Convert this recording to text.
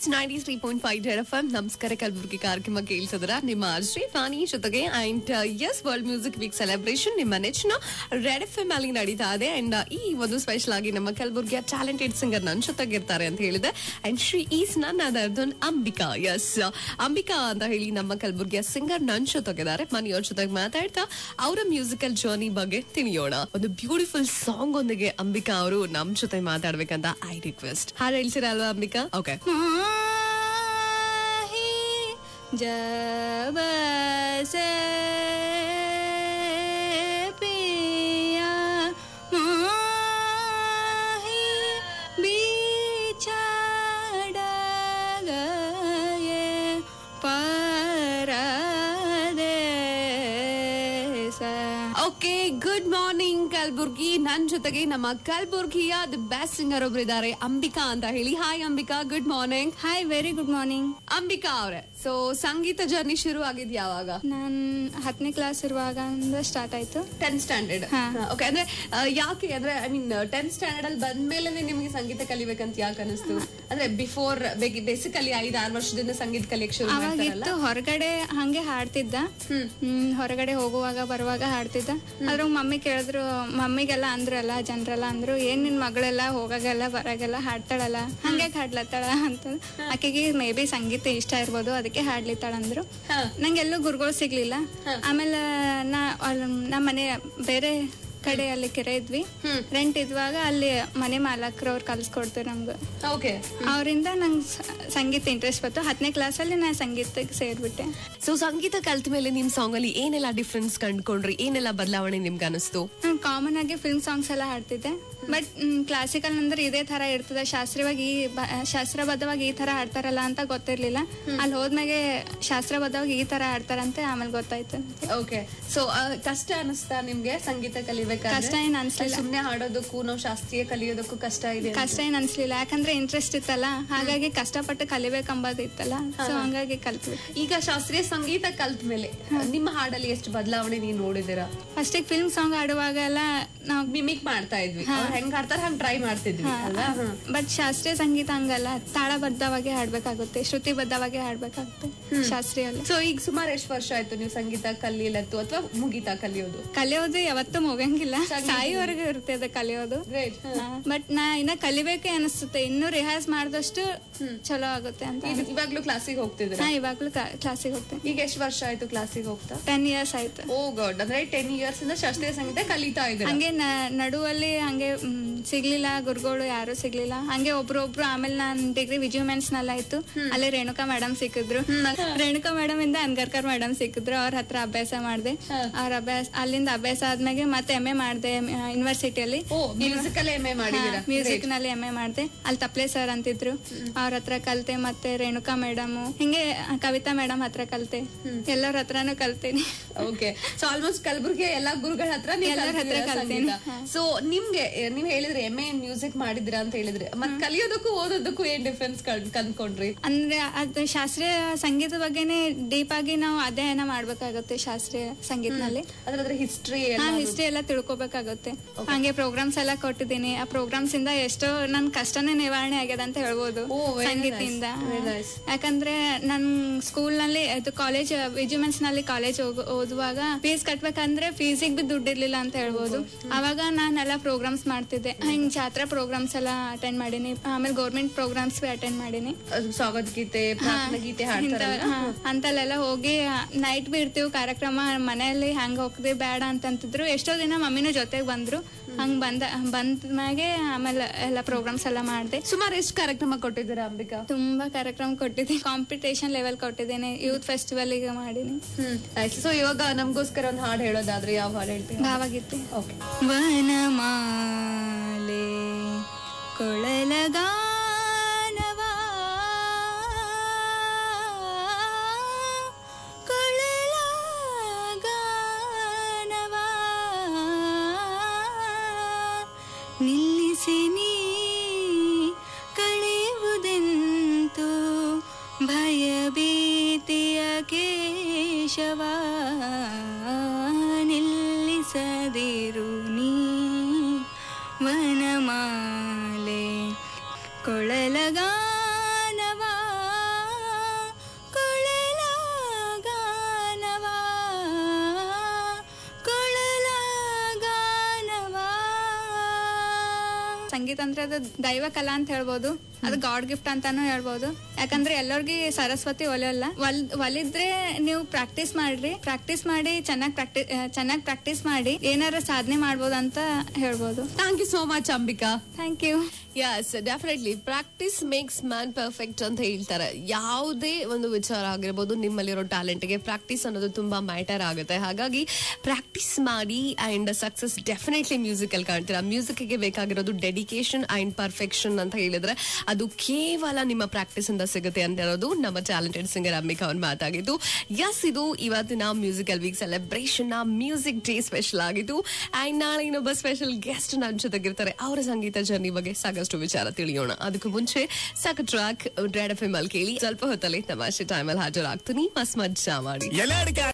It's 93.5 FM. ನಮಸ್ಕಾರ ಕಲಬುರಗಿ ಕಾರ್ಯಕ್ರಮ ಕೇಳಿಸಿದ್ರ ನಿಮ್ಮ ಶ್ರೀ ವಾಣಿ ಜೊತೆಗೆ and as world music week celebration ನಿಮ್ಮ ನೆಚ್ಚಿನ ರೆಡ್ FM ಅಲ್ಲಿ ನಡೀತಾ ಇದೆ. ಅಂಡ್ ಈ ಒಂದು ಸ್ಪೆಷಲ್ ಆಗಿ ನಮ್ಮ ಕಲಬುರಗಿಯ ಟ್ಯಾಲೆಂಟೆಡ್ ಸಿಂಗರ್ ನನ್ನ ಜೊತೆಗಿರ್ತಾರೆ ಅಂತ ಹೇಳಿದೆ. And Shri is none other than Ambika. Yes, Ambika ಅಂತ ಹೇಳಿ ನಮ್ಮ ಕಲಬುರಗಿಯ ಸಿಂಗರ್ ನನ್ನ ಜೊತೆಗಿದ್ದಾರೆ. ಮನೆಯವ್ರ ಜೊತೆಗೆ ಮಾತಾಡ್ತಾ ಅವರ ಮ್ಯೂಸಿಕಲ್ ಜರ್ನಿ ಬಗ್ಗೆ ತಿಳಿಯೋಣ. ಒಂದು ಬ್ಯೂಟಿಫುಲ್ ಸಾಂಗ್ ಒಂದಿಗೆ ಅಂಬಿಕಾ ಅವರು ನಮ್ ಜೊತೆ ಮಾತಾಡ್ಬೇಕಂತ ಐ ರಿಕ್ವೆಸ್ಟ್. ಹಾಡು ಹೇಳ್ತೀರಾ ಅಲ್ವಾ ಅಂಬಿಕಾ? ಓಕೆ. जब से पिया मोही बिछड़ गए परदेस. Okay, good morning Kalaburagi. ನನ್ ಜೊತೆಗೆ ನಮ್ಮ ಕಲಬುರ್ಗಿಯ ದಿ ಬೆಸ್ಟ್ ಸಿಂಗರ್ ಒಬ್ರು ಇದ್ದಾರೆ, ಅಂಬಿಕಾ ಅಂತ ಹೇಳಿ. Hi Ambika, good morning. Hi, very good morning. Ambika ಅವರೇ, ಸೊ ಸಂಗೀತ ಜರ್ನಿ ಶುರು ಆಗಿದ್ ಯಾವಾಗ? ನಾನ್ 10ನೇ ಕ್ಲಾಸ್ ಇರುವಾಗ ಸ್ಟಾರ್ಟ್ ಆಯ್ತು. 10th standard. ಓಕೆ, ಅಂದ್ರೆ ಯಾಕೆ ಅಂದ್ರೆ ಐ ಮೀನ್ 10th ಸ್ಟ್ಯಾಂಡರ್ಡ್ ಅಲ್ಲಿ ಬಂದ್ಮೇಲೆ ನಿಮ್ಗೆ ಸಂಗೀತ ಕಲಿಬೇಕಂತ ಯಾಕೆ ಅನಿಸ್ತು? ಅಂದ್ರೆ ಬಿಫೋರ್ ಬೇಸಿಕಲಿ 5-6 ವರ್ಷದಿಂದ ಸಂಗೀತ ಕಲಿಯಕ್ ಶುರು ಅವಾಗಿತ್ತು. ಹೊರಗಡೆ ಹಂಗೆ ಹಾಡ್ತಿದ್ದ, ಹೊರಗಡೆ ಹೋಗುವಾಗ ಬರುವಾಗ ಹಾಡ್ತಿದ್ದ. ಆದ್ರೆ ಮಮ್ಮಿ ಕೇಳಿದ್ರು, ಮಮ್ಮಿಗೆಲ್ಲ ಅಂದ್ರಲ್ಲ, ಜನರೆಲ್ಲ ಅಂದ್ರು, ಏನ್ ನಿನ್ ಮಗಳೆಲ್ಲ ಹೋಗಾಗೆಲ್ಲ ಬರಾಗೆಲ್ಲ ಹಾಡ್ತಾಳಲ್ಲ, ಹಂಗೆ ಹಾಡ್ಲತ್ತಾಳ ಅಂತ. ಆಕೆಗೆ ಮೇ ಬಿ ಸಂಗೀತ ಇಷ್ಟ ಇರ್ಬೋದು, ಅದಕ್ಕೆ ಹಾಡ್ಲಿತ್ತಾಳ ಅಂದ್ರು. ನಂಗೆಲ್ಲೂ ಗುರುಗಳು ಸಿಗ್ಲಿಲ್ಲ. ಆಮೇಲೆ ನಮ್ಮ ಮನೆ ಬೇರೆ ಕಡೆ ಅಲ್ಲಿ ಕೆರೆ ಇದ್ವಿ, ರೆಂಟ್ ಇದ್ವಾಗ ಅಲ್ಲಿ ಮನೆ ಮಾಲಕರು ಅವ್ರು ಕಲ್ಸ್ಕೊಡ್ತಾರೆ ನಮ್ಗೆ. ಅವರಿಂದ ನಂಗೆ ಸಂಗೀತ ಇಂಟ್ರೆಸ್ಟ್ ಬಂತು. 10ನೇ ಕ್ಲಾಸ್ ಅಲ್ಲಿ ನಾನು ಸಂಗೀತಕ್ಕೆ ಸೇರ್ಬಿಟ್ಟೆ. ಸೊ ಸಂಗೀತ ಕಲ್ತ ಮೇಲೆ ನಿಮ್ ಸಾಂಗ್ ಅಲ್ಲಿ ಏನೆಲ್ಲ ಡಿಫ್ರೆನ್ಸ್ ಕಂಡ್ಕೊಂಡ್ರಿ? ಏನೆಲ್ಲ ಬದಲಾವಣೆ ನಿಮ್ಗೆ ಅನಿಸ್ತು? ನಾನು ಕಾಮನ್ ಆಗಿ ಫಿಲ್ಮ್ ಸಾಂಗ್ಸ್ ಎಲ್ಲ ಹಾಡ್ತಿದ್ದೆ. ಬಟ್ ಕ್ಲಾಸಿಕಲ್ ಅಂದ್ರೆ ಇದೇ ತರ ಇರ್ತದೆ, ಶಾಸ್ತ್ರಬದ್ಧವಾಗಿ ಈ ತರ ಹಾಡ್ತಾರಲ್ಲ ಅಂತ ಗೊತ್ತಿರ್ಲಿಲ್ಲ. ಅಲ್ಲಿ ಹೋದ್ಮೇಲೆ ಶಾಸ್ತ್ರಬದ್ಧವಾಗಿ ಈ ತರ ಹಾಡ್ತಾರಂತೆ ಆಮೇಲೆ ಗೊತ್ತಾಯ್ತು. ಓಕೆ, ಸೊ ಕಷ್ಟ ಅನಿಸ್ತಾ ನಿಮ್ಗೆ ಸಂಗೀತ ಕಲಿಬೇಕಾದ್ರೆ? ಕಷ್ಟ ಏನ್ ಅನ್ಸ್ಲಿಲ್ಲ. ಸುಮ್ನೆ ಹಾಡೋದಕ್ಕೂ ನಾವು ಶಾಸ್ತ್ರೀಯ ಕಲಿಯೋದಕ್ಕೂ ಕಷ್ಟ ಇದೆ? ಕಷ್ಟ ಏನ್ ಅನ್ಸ್ಲಿಲ್ಲ, ಯಾಕಂದ್ರೆ ಇಂಟ್ರೆಸ್ಟ್ ಇತ್ತಲ್ಲ, ಹಾಗಾಗಿ ಕಷ್ಟಪಟ್ಟು ಕಲಿಬೇಕಂಬದ್ ಇತ್ತಲ್ಲ, ಸೊ ಹಂಗಾಗಿ ಕಲ್ತ್ವಿ. ಈಗ ಶಾಸ್ತ್ರೀಯ ಸಂಗೀತ ಕಲ್ತ ಮೇಲೆ ನಿಮ್ಮ ಹಾಡಲ್ಲಿ ಎಷ್ಟು ಬದಲಾವಣೆ ನೀವು ನೋಡಿದಿರಾ? ಫಸ್ಟ್ ಫಿಲ್ಮ್ ಸಾಂಗ್ ಹಾಡುವಾಗ ಎಲ್ಲ ನಾವು ಮಿಮಿಕ್ ಮಾಡ್ತಾ ಇದ್ವಿ, ಹೆಂಗ್ ಹಾಡ್ತಾರ ಹಂಗ್ ಟ್ರೈ ಮಾಡ್ತಿದ್ವಿ. ಬಟ್ ಶಾಸ್ತ್ರೀಯ ಸಂಗೀತ ಹಂಗಲ್ಲ, ತಾಳಬದ್ಧವಾಗಿ ಹಾಡ್ಬೇಕಾಗುತ್ತೆ, ಶ್ರುತಿಬದ್ಧವಾಗಿ ಹಾಡ್ಬೇಕಾಗುತ್ತೆ ಶಾಸ್ತ್ರೀಯಲ್ಲಿ. ಸೊ ಈಗ ಸುಮಾರು ಎಷ್ಟು ವರ್ಷ ಆಯ್ತು ನೀವು ಸಂಗೀತ ಕಲಿಯಲತ್ತು ಅಥವಾ ಮುಗೀತಾ ಕಲಿಯೋದು? ಕಲಿಯೋದು ಯಾವತ್ತೂ ಮುಗಂಗಿಲ್ಲ, ಸಾಯಿವರೆಗೂ ಇರ್ತದೆ ಕಲಿಯೋದು. ಬಟ್ ನಾ ಇನ್ನ ಕಲಿಬೇಕೆ ಅನಿಸುತ್ತೆ, ಇನ್ನು ರಿಹರ್ಸ್ ಮಾಡಿದಷ್ಟು ಚಲೋ ಆಗುತ್ತೆ ಅಂತ. ಇವಾಗ್ಲೂ ಕ್ಲಾಸಿಗೆ ಹೋಗ್ತಿದ್ರೆ? ಇವಾಗ್ಲೂ ಕ್ಲಾಸಿಗೆ ಹೋಗ್ತೇನೆ. ಈಗ ಎಷ್ಟು ವರ್ಷ ಆಯ್ತು ಕ್ಲಾಸಿಗೆ ಹೋಗ್ತಾ? 10 years ಆಯ್ತು. ಓ ಗಾಡ್, ಅಂದ್ರೆ 10 years ಇಂದ ಶಾಸ್ತ್ರೀಯ ಸಂಗೀತ ಕಲಿತಾ ಇದ್ದಾರೆ. ಹಂಗೆ ನಡುವಲ್ಲಿ ಹಂಗೆ ಸಿಗ್ಲಿಲ್ಲ, ಗುರುಗಳು ಯಾರು ಸಿಗ್ಲಿಲ್ಲ, ಹಂಗೆ ಒಬ್ರು. ಆಮೇಲೆ ನಾನ್ ಡಿಗ್ರಿ ವಿಜುಮೆನ್ಸ್ ನಲ್ಲಿ ಆಯ್ತು, ಅಲ್ಲಿ ರೇಣುಕಾ ಮೇಡಮ್ ಸಿಕ್ಕಿದ್ರು. ರೇಣುಕಾ ಮೇಡಮ್ ಇಂದ ಅನ್ಗರ್ಕರ್ ಮೇಡಮ್ ಸಿಕ್ಕಿದ್ರು, ಅವ್ರ ಹತ್ರ ಅಭ್ಯಾಸ ಮಾಡಿದೆ. ಅಲ್ಲಿಂದ ಅಭ್ಯಾಸ ಆದ್ಮೇಲೆ ಮತ್ತೆ MA ಮಾಡಿದೆ ಯೂನಿವರ್ಸಿಟಿಯಲ್ಲಿ. ಮ್ಯೂಸಿಕ್ ನಲ್ಲಿ MA ಮಾಡಿದೆ. ಅಲ್ಲಿ ತಪ್ಲೆ ಸರ್ ಅಂತಿದ್ರು, ಅವ್ರ ಹತ್ರ ಕಲ್ತೆ. ಮತ್ತೆ ರೇಣುಕಾ ಮೇಡಮ್, ಹಿಂಗೆ ಕವಿತಾ ಮೇಡಮ್ ಹತ್ರ ಕಲ್ತೆ, ಎಲ್ಲರ ಹತ್ರನೂ ಕಲ್ತೇನೆ. ಓಕೆ, ಸೊ ಆಲ್ಮೋಸ್ಟ್ ಕಲಬುರ್ಗಿ ಎಲ್ಲಾ ಗುರುಗಳ ಹತ್ರ ಎಲ್ಲರ ಹತ್ರ ಕಲ್ತೇನೆ. ಸೊ ನಿಮ್ಗೆ ನೀವ್ ಹೇಳಿದ್ರೆ MA ಮ್ಯೂಸಿಕ್ ಮಾಡಿದ್ರ ಅಂತ ಹೇಳಿದ್ರೆ, ಮತ್ತೆ ಕಲಿಯೋದಕ್ಕೂ ಓದೋದಕ್ಕೂ ಏನ್ ಡಿಫ್ರೆನ್ಸ್ ಕಂಡ್ಕೊಂಡ್ರಿ? ಅಂದ್ರೆ ಅದು ಶಾಸ್ತ್ರೀಯ ಸಂಗೀತದ ಬಗ್ಗೆನೇ ಡೀಪ್ ಆಗಿ ನಾವು ಅಧ್ಯಯನ ಮಾಡ್ಬೇಕಾಗುತ್ತೆ ಶಾಸ್ತ್ರೀಯ ಸಂಗೀತನಲ್ಲಿ. ಅದ್ರ ಹಿಸ್ಟ್ರಿ ಎಲ್ಲ ತಿಳ್ಕೊಬೇಕಾಗುತ್ತೆ. ಹಂಗೆ ಪ್ರೋಗ್ರಾಮ್ಸ್ ಎಲ್ಲ ಕೊಟ್ಟಿದ್ದೀನಿ. ಆ ಪ್ರೋಗ್ರಾಮ್ಸ್ ಇಂದ ಎಷ್ಟೋ ನನ್ ಕಷ್ಟನೇ ನಿವಾರಣೆ ಆಗ್ಯದ ಅಂತ ಹೇಳ್ಬೋದು ಸಂಗೀತದಿಂದ. ಯಾಕಂದ್ರೆ ನನ್ ಸ್ಕೂಲ್ ನಲ್ಲಿ ಕಾಲೇಜ್ ವಿಜುಮೆನ್ಸ್ ನಲ್ಲಿ ಕಾಲೇಜ್ ಓದುವಾಗ ಫೀಸ್ ಕಟ್ಬೇಕಂದ್ರೆ ಫೀಸಿಗೆ ಬಿ ದುಡ್ಡು ಇರ್ಲಿಲ್ಲ ಅಂತ ಹೇಳ್ಬೋದು. ಅವಾಗ ನಾನೆಲ್ಲ ಪ್ರೋಗ್ರಾಮ್ಸ್ ಮಾಡ್ತಿದ್ದೆ. ಹಿಂಗ್ ಜಾತ್ರಾ ಪ್ರೋಗ್ರಾಮ್ಸ್ ಎಲ್ಲ ಅಟೆಂಡ್ ಮಾಡೀನಿ, ಆಮೇಲೆ ಗೌರ್ಮೆಂಟ್ ಪ್ರೋಗ್ರಾಮ್ಸ್ ಬಿ ಅಟೆಂಡ್ ಮಾಡೀನಿ. ಸ್ವಾಗತ ಗೀತೆ, ಅಂತಲ್ಲೆಲ್ಲ ಹೋಗಿ ನೈಟ್ ಬಿ ಇರ್ತೀವಿ ಕಾರ್ಯಕ್ರಮ. ಮನೆಯಲ್ಲಿ ಹಂಗ ಹೋಗ್ದೆ ಬೇಡ ಅಂತಂತಿದ್ರು. ಎಷ್ಟೋ ದಿನ ಮಮ್ಮಿನೂ ಜೊತೆಗೆ ಬಂದ್ರು. ಹಂಗ್ ಬಂದ್ಮ್ಯಾಗೆ ಆಮೇಲೆ ಎಲ್ಲ ಪ್ರೋಗ್ರಾಮ್ಸ್ ಎಲ್ಲ ಮಾಡಿದೆ. ಸುಮಾರು ಎಷ್ಟು ಕಾರ್ಯಕ್ರಮ ಕೊಟ್ಟಿದ್ದೀರಾ ಅಂಬಿಕಾ? ತುಂಬಾ ಕಾರ್ಯಕ್ರಮ ಕೊಟ್ಟಿದ್ದೀನಿ. ಕಾಂಪಿಟೇಷನ್ ಲೆವೆಲ್ ಕೊಟ್ಟಿದ್ದೇನೆ, ಯೂತ್ ಫೆಸ್ಟಿವಲ್ ಈಗ ಮಾಡೀನಿ. ಸೊ ಇವಾಗ ನಮ್ಗೋಸ್ಕರ ಒಂದು ಹಾಡು ಹೇಳೋದಾದ್ರೆ ಯಾವ ಹಾಡು ಹೇಳ್ತೀನಿ? ಭಾವಗೀತೆ. ವನಮಾಲೆ ಕೊಳಲಗಾನವಾ ನಿಲ್ಲಿಸಿ ನೀ ಕಳೆಯುವುದೆಂತು ಭಯಭೀತಿಯ ಕೇಶವ, ನಿಲ್ಲಿಸದಿರು ನೀ ವನಮಾಲೆ ಕೊಳಲಗಾನವಾ ಸಂಗೀತ ಅಂದ್ರೆ ಅದು ದೈವ ಕಲಾ ಅಂತ ಹೇಳ್ಬೋದು, ಅದು ಗಾಡ್ ಗಿಫ್ಟ್ ಅಂತಾನು ಹೇಳ್ಬೋದು. ಯಾಕಂದ್ರೆ ಎಲ್ಲರಿಗೂ ಸರಸ್ವತಿ ಒಲೆಯಲ್ಲ, ಒಲಿದ್ರೆ ನೀವು ಪ್ರಾಕ್ಟೀಸ್ ಮಾಡ್ರಿ, ಪ್ರಾಕ್ಟೀಸ್ ಮಾಡಿ ಚೆನ್ನಾಗಿ ಪ್ರಾಕ್ಟೀಸ್ ಮಾಡಿ ಏನಾರ ಸಾಧನೆ ಮಾಡ್ಬೋದು ಅಂತ ಹೇಳ್ಬೋದು. Thank you so much Ambika. Thank you. Yes, definitely practice makes man perfect ಅಂತ ಹೇಳ್ತಾರೆ. ಯಾವುದೇ ಒಂದು ವಿಚಾರ ಆಗಿರ್ಬೋದು, ನಿಮ್ಮಲ್ಲಿರೋ ಟ್ಯಾಲೆಂಟ್ಗೆ ಪ್ರಾಕ್ಟೀಸ್ ಅನ್ನೋದು ತುಂಬಾ ಮ್ಯಾಟರ್ ಆಗುತ್ತೆ. ಹಾಗಾಗಿ ಪ್ರಾಕ್ಟೀಸ್ ಮಾಡಿ ಅಂಡ್ ಸಕ್ಸಸ್ ಡೆಫಿನೆಟ್ಲಿ ಮ್ಯೂಸಿಕ್ ಅಲ್ಲಿ ಕಾಣ್ತೀರಾ. ಮ್ಯೂಸಿಕ್ಗೆ ಬೇಕಾಗಿರೋದು ಡೆಡಿಕೇಶನ್ ಅಂಡ್ ಪರ್ಫೆಕ್ಷನ್ ಅಂತ ಹೇಳಿದ್ರೆ ಅದು ಕೇವಲ ನಿಮ್ಮ ಪ್ರಾಕ್ಟೀಸ್ ಇಂದ ಸಿಗುತ್ತೆ ಅಂತ ಹೇಳೋದು ನಮ್ಮ ಟ್ಯಾಲೆಂಟೆಡ್ ಸಿಂಗರ್ ಅಂಬಿಕಾ ಅವ್ರ ಮಾತಾಗಿದ್ದು. ಎಸ್, ಇದು ಇವತ್ತಿನ ಮ್ಯೂಸಿಕಲ್ ವೀಕ್ ಸೆಲೆಬ್ರೇಷನ್ ನ ಮ್ಯೂಸಿಕ್ ಡೇ ಸ್ಪೆಷಲ್ ಆಗಿತ್ತು. ಅಂಡ್ ನಾಳೆ ಇನ್ನೊಬ್ಬ ಸ್ಪೆಷಲ್ ಗೆಸ್ಟ್ ನನ್ನ ಜೊತೆಗಿರ್ತಾರೆ. ಅವರ ಸಂಗೀತ ಜರ್ನಿ ಬಗ್ಗೆ ಸಾಕಷ್ಟು ವಿಚಾರ ತಿಳಿಯೋಣ. ಅದಕ್ಕೂ ಮುಂಚೆ ಸಾಕು ಟ್ರ್ಯಾಕ್ ರೆಡ್ ಎಫ್ಎಂ ಅಲ್ಲಿ ಕೇಳಿ. ಸ್ವಲ್ಪ ಹೊತ್ತಲ್ಲಿ ತಮಾಷೆ ಟೈಮಲ್ಲಿ ಹಾಜರಾಗ್ತೀನಿ. ಮಸ್ತ್ ಮಜ್ಜಾ ಮಾಡಿ.